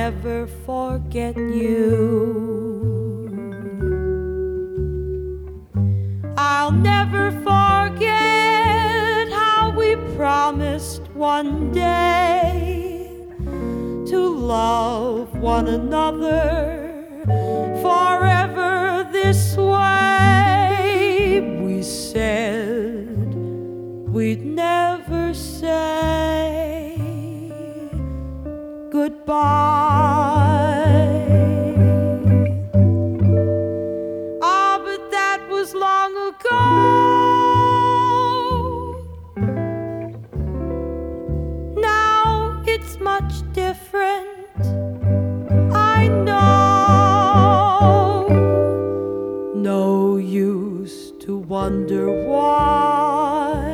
never forget you. I'll never forget how we promised one day to love one another forever this way. We said we'd never say goodbye. Ah, but that was long ago. Now it's much different, I know. No use to wonder why.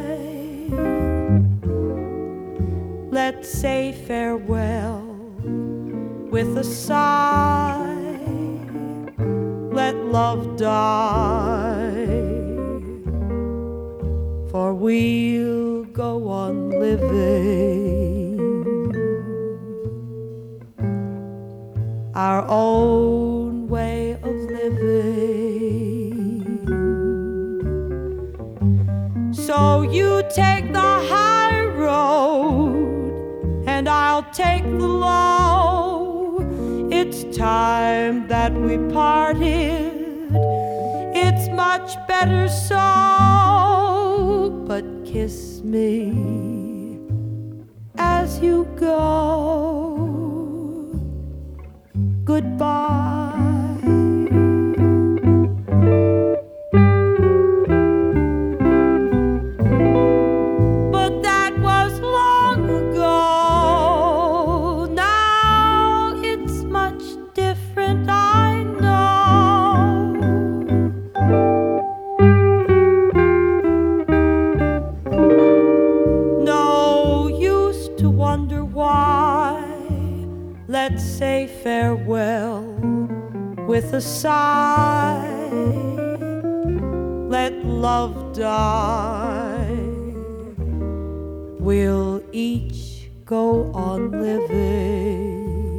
Let's say farewell with a sigh. Let love die, for we'll go on living our own way of living. So you take the high road and I'll take the low. It's time that we parted, it's much better so. But kiss me as you go. Goodbye. But that was long ago. Now it's much different, I know. No use to wonder why. Let's say farewell with a sigh. Let love die. We'll each go on living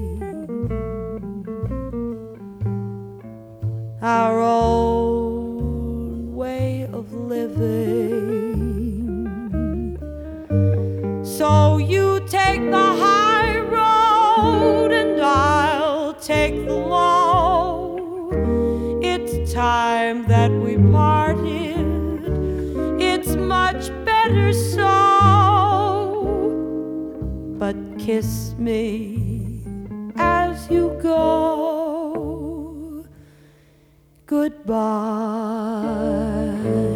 our own way of living. So you take the high road and I'll take the low. It's time that we parted, it's much better so. But kiss me as you go. Goodbye.